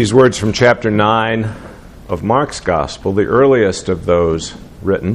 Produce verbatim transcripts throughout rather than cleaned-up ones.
These words from chapter nine of Mark's Gospel, the earliest of those written.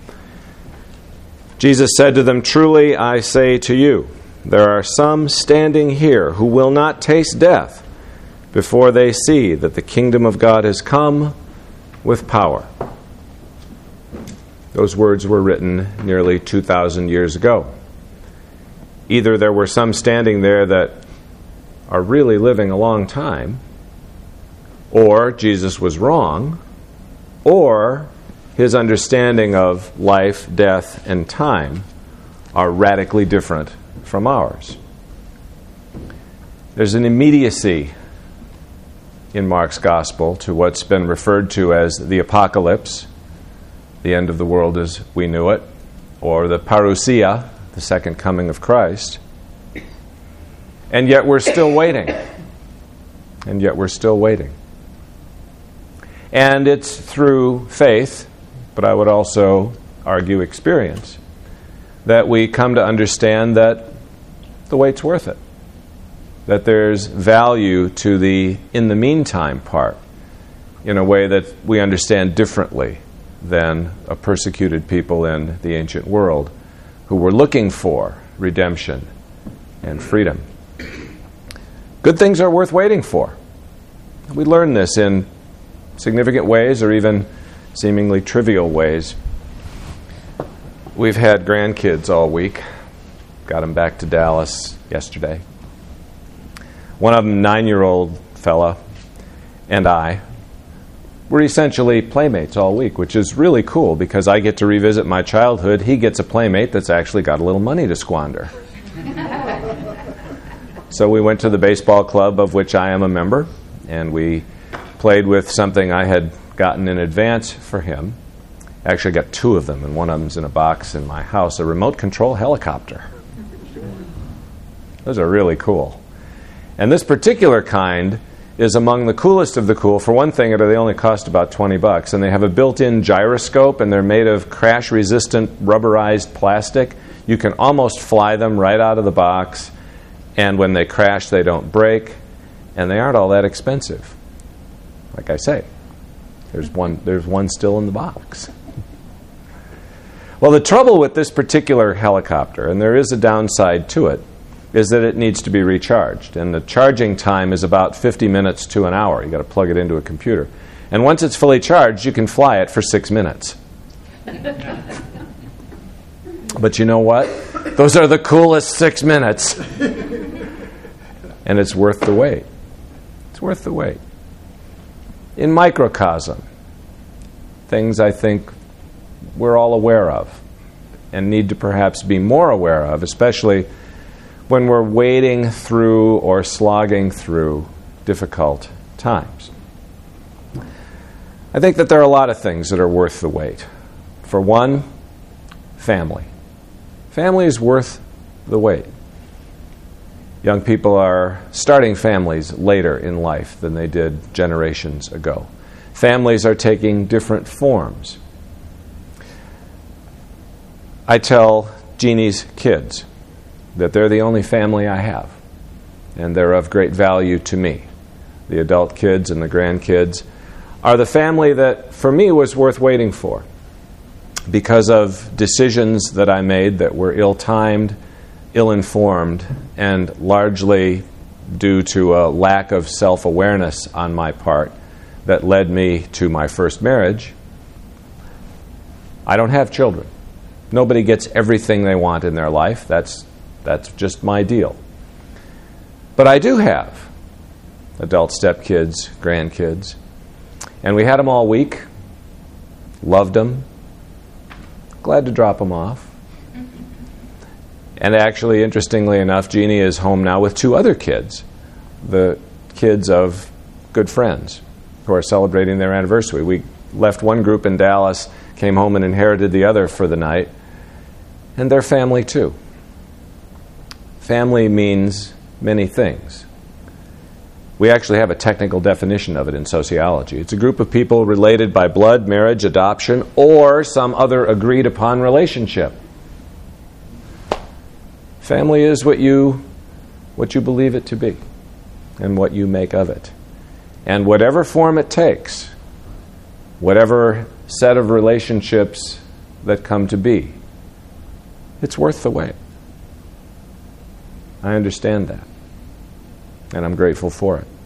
Jesus said to them, "Truly I say to you, there are some standing here who will not taste death before they see that the kingdom of God has come with power." Those words were written nearly two thousand years ago. Either there were some standing there that are really living a long time, or Jesus was wrong, or his understanding of life, death, and time are radically different from ours. There's an immediacy in Mark's Gospel to what's been referred to as the apocalypse, the end of the world as we knew it, or the parousia, the second coming of Christ. And yet we're still waiting. And yet we're still waiting. And it's through faith, but I would also argue experience, that we come to understand that the wait's worth it. That there's value to the in the meantime part in a way that we understand differently than a persecuted people in the ancient world who were looking for redemption and freedom. Good things are worth waiting for. We learn this in significant ways or even seemingly trivial ways. We've had grandkids all week. Got them back to Dallas yesterday. One of them, nine-year-old fella, and I were essentially playmates all week, which is really cool because I get to revisit my childhood. He gets a playmate that's actually got a little money to squander. So we went to the baseball club of which I am a member, and we played with something I had gotten in advance for him. Actually got two of them, and one of them's in a box in my house, a remote control helicopter. Those are really cool. And this particular kind is among the coolest of the cool. For one thing, they only cost about twenty bucks, and they have a built-in gyroscope, and they're made of crash-resistant rubberized plastic. You can almost fly them right out of the box, and when they crash, they don't break, and they aren't all that expensive. Like I say, there's one, there's one still in the box. Well, the trouble with this particular helicopter, and there is a downside to it, is that it needs to be recharged. And the charging time is about fifty minutes to an hour. You've got to plug it into a computer. And once it's fully charged, you can fly it for six minutes. But you know what? Those are the coolest six minutes. And it's worth the wait. It's worth the wait. In microcosm, things I think we're all aware of and need to perhaps be more aware of, especially when we're wading through or slogging through difficult times. I think that there are a lot of things that are worth the wait. For one, family. Family is worth the wait. Young people are starting families later in life than they did generations ago. Families are taking different forms. I tell Jeannie's kids that they're the only family I have, and they're of great value to me. The adult kids and the grandkids are the family that, for me, was worth waiting for because of decisions that I made that were ill-timed, ill-informed, and largely due to a lack of self-awareness on my part that led me to my first marriage. I don't have children. Nobody gets everything they want in their life. That's That's just my deal. But I do have adult stepkids, grandkids, and we had them all week, loved them, glad to drop them off. And actually, interestingly enough, Jeannie is home now with two other kids, the kids of good friends who are celebrating their anniversary. We left one group in Dallas, came home and inherited the other for the night, and they're family too. Family means many things. We actually have a technical definition of it in sociology. It's a group of people related by blood, marriage, adoption, or some other agreed-upon relationship. Family is what you what you believe it to be and what you make of it. And whatever form it takes, whatever set of relationships that come to be, it's worth the wait. I understand that. And I'm grateful for it.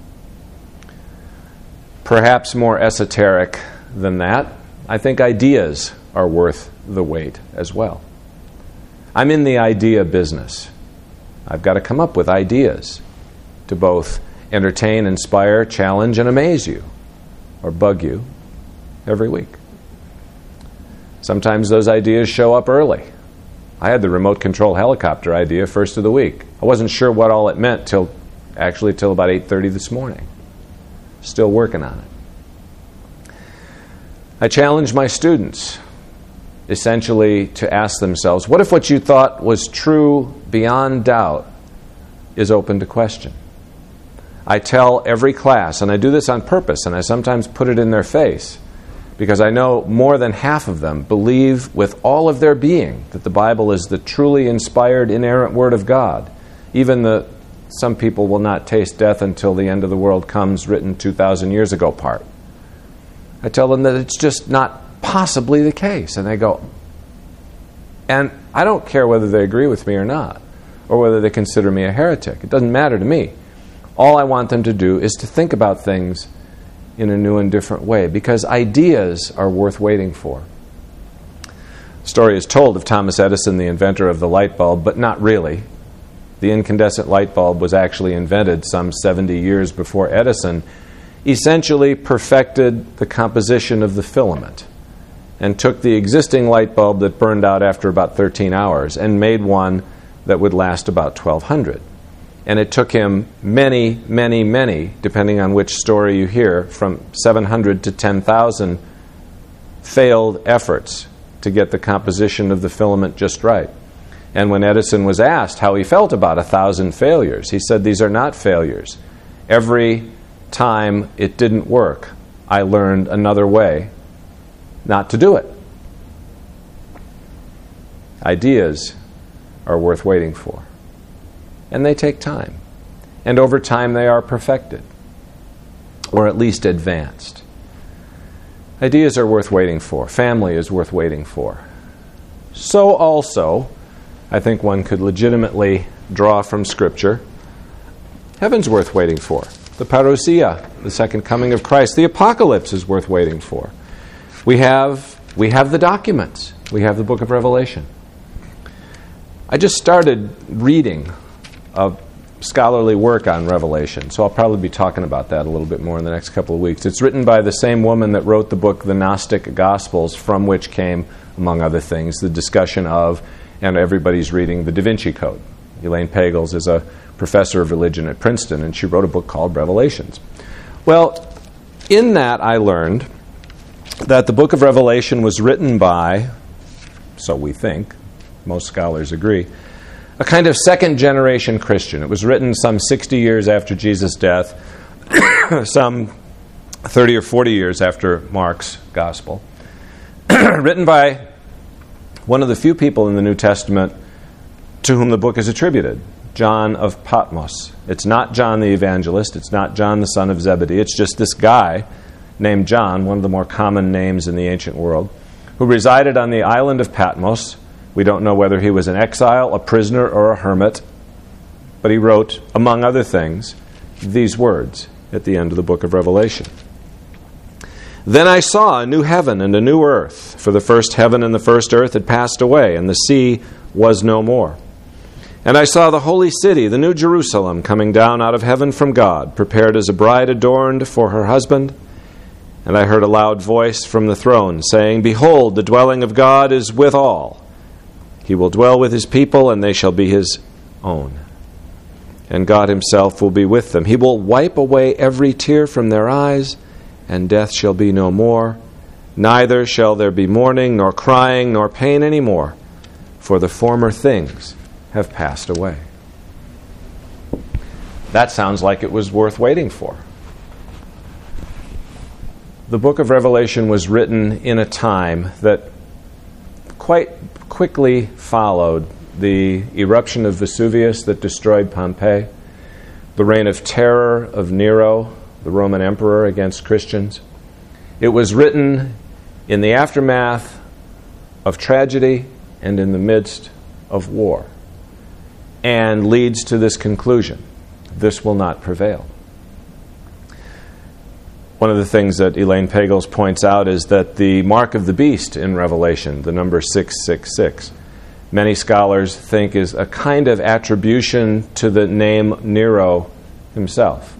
Perhaps more esoteric than that, I think ideas are worth the wait as well. I'm in the idea business. I've got to come up with ideas to both entertain, inspire, challenge, and amaze you, or bug you every week. Sometimes those ideas show up early. I had the remote control helicopter idea first of the week. I wasn't sure what all it meant till actually till about eight thirty this morning. Still working on it. I challenge my students essentially to ask themselves, what if what you thought was true beyond doubt is open to question? I tell every class, and I do this on purpose, and I sometimes put it in their face, because I know more than half of them believe with all of their being that the Bible is the truly inspired, inerrant Word of God. Even the some people will not taste death until the end of the world comes, written two thousand years ago part. I tell them that it's just not possibly the case. And they go, and I don't care whether they agree with me or not, or whether they consider me a heretic. It doesn't matter to me. All I want them to do is to think about things in a new and different way, because ideas are worth waiting for. The story is told of Thomas Edison, the inventor of the light bulb, but not really. The incandescent light bulb was actually invented some seventy years before Edison essentially perfected the composition of the filament and took the existing light bulb that burned out after about thirteen hours and made one that would last about twelve hundred. And it took him many, many, many, depending on which story you hear, from seven hundred to ten thousand failed efforts to get the composition of the filament just right. And when Edison was asked how he felt about a thousand failures, he said, these are not failures. Every time it didn't work, I learned another way not to do it. Ideas are worth waiting for. And they take time. And over time they are perfected, or at least advanced. Ideas are worth waiting for. Family is worth waiting for. So also, I think one could legitimately draw from Scripture, heaven's worth waiting for. The parousia, the second coming of Christ. The apocalypse is worth waiting for. We have, we have the documents. We have the book of Revelation. I just started reading a scholarly work on Revelation, so I'll probably be talking about that a little bit more in the next couple of weeks. It's written by the same woman that wrote the book The Gnostic Gospels, from which came, among other things, the discussion of, and everybody's reading, the Da Vinci Code. Elaine Pagels is a professor of religion at Princeton, and she wrote a book called Revelations. Well, in that I learned that the book of Revelation was written by, so we think, most scholars agree, a kind of second-generation Christian. It was written some sixty years after Jesus' death, some thirty or forty years after Mark's gospel. Written by one of the few people in the New Testament to whom the book is attributed, John of Patmos. It's not John the Evangelist. It's not John the son of Zebedee. It's just this guy named John, one of the more common names in the ancient world, who resided on the island of Patmos. We don't know whether he was an exile, a prisoner, or a hermit, but he wrote, among other things, these words at the end of the book of Revelation. Then I saw a new heaven and a new earth, for the first heaven and the first earth had passed away, and the sea was no more. And I saw the holy city, the new Jerusalem, coming down out of heaven from God, prepared as a bride adorned for her husband. And I heard a loud voice from the throne, saying, Behold, the dwelling of God is with all. He will dwell with his people, and they shall be his own. And God himself will be with them. He will wipe away every tear from their eyes, and death shall be no more. Neither shall there be mourning, nor crying, nor pain any more, for the former things have passed away. That sounds like it was worth waiting for. The book of Revelation was written in a time that quite quickly followed the eruption of Vesuvius that destroyed Pompeii, the reign of terror of Nero, the Roman emperor, against Christians. It was written in the aftermath of tragedy and in the midst of war, and leads to this conclusion: this will not prevail. One of the things that Elaine Pagels points out is that the mark of the beast in Revelation, the number six six six, many scholars think is a kind of attribution to the name Nero himself.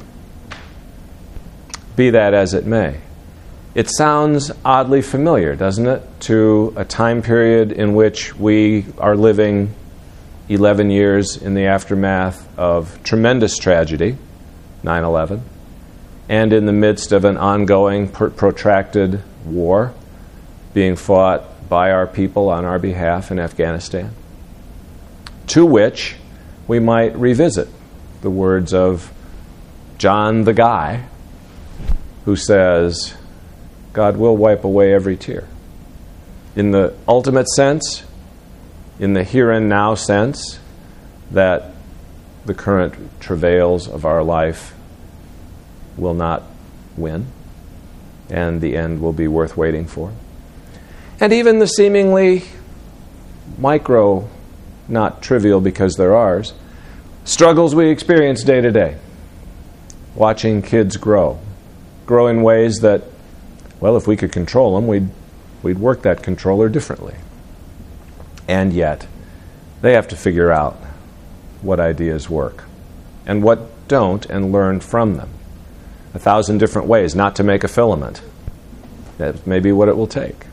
Be that as it may, it sounds oddly familiar, doesn't it, to a time period in which we are living eleven years in the aftermath of tremendous tragedy, nine eleven, and in the midst of an ongoing, pr- protracted war being fought by our people on our behalf in Afghanistan, to which we might revisit the words of John the Guy, who says, God will wipe away every tear. In the ultimate sense, in the here and now sense, that the current travails of our life will not win, and the end will be worth waiting for. And even the seemingly micro, not trivial because they're ours, struggles we experience day to day. Watching kids grow. Grow in ways that, well, if we could control them, we'd, we'd work that controller differently. And yet, they have to figure out what ideas work and what don't, and learn from them. A thousand different ways not to make a filament. That may be what it will take.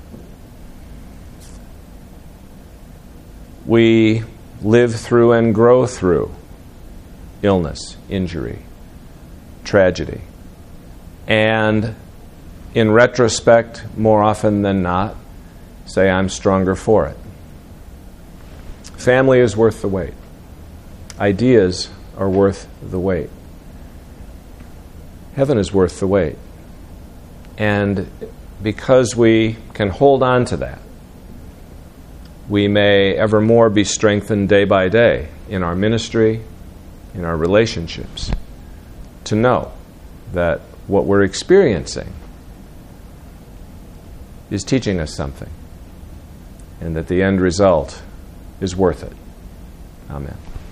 We live through and grow through illness, injury, tragedy. And in retrospect, more often than not, say, I'm stronger for it. Family is worth the wait. Ideas are worth the wait. Heaven is worth the wait. And because we can hold on to that, we may evermore be strengthened day by day in our ministry, in our relationships, to know that what we're experiencing is teaching us something, and that the end result is worth it. Amen.